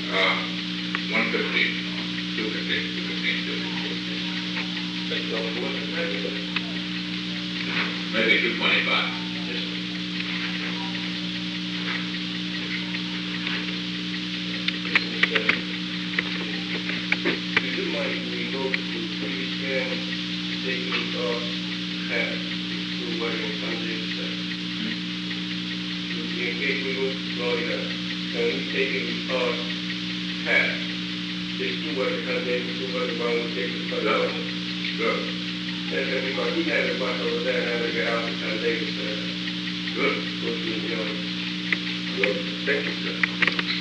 150, 250, 215, maybe 225. Good. Because he had a bunch over there and had to get out the foundation. Good. Good. Thank you, sir.